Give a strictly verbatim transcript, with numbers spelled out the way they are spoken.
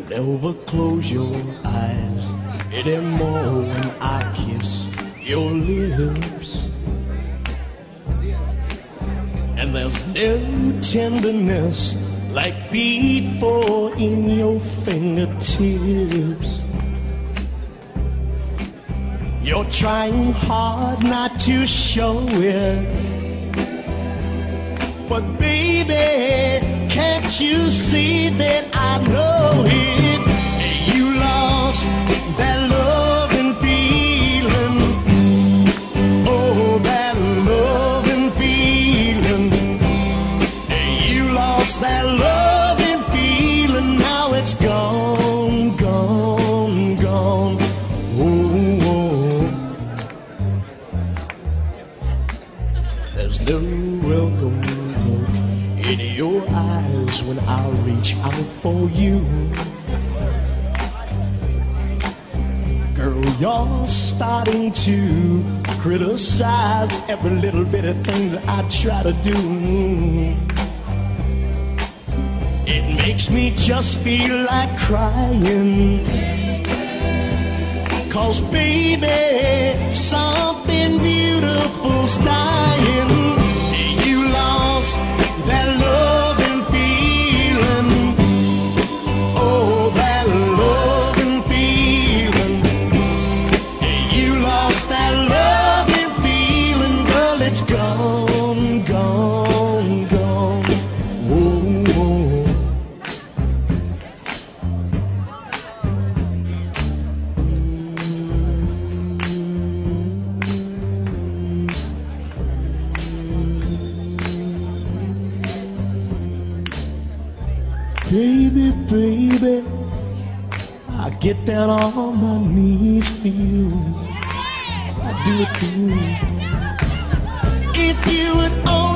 Never close your eyes anymore when I kiss your lips. And there's no tenderness like before in your fingertips. You're trying hard not to show it, but baby, can't you see that I know it? You lost that love and feeling. Oh, that love and feeling. You lost that love and feeling. Now it's gone, gone, gone. Oh, oh. There's no welcome look in your eyes when I reach out for you. Girl, you're starting to criticize every little bit of thing that I try to do. It makes me just feel like crying, 'cause baby, something beautiful's dying. You lost that love and feeling. Oh, that love and feeling. You lost that love and feeling. Girl, it's gone, gone, gone. Whoa, whoa. Baby, baby, I get down on my knees for you. I do it for you. If you would only